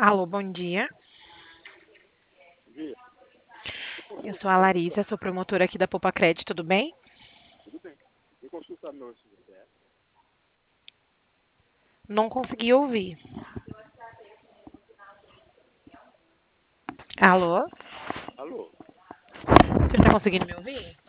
Alô, bom dia. Dia, Eu sou a Larissa, sou promotora aqui da Popacred, tudo bem? tudo bem. Eu consultar meu CPF. Não consegui ouvir. Alô? Alô? Você está conseguindo me ouvir?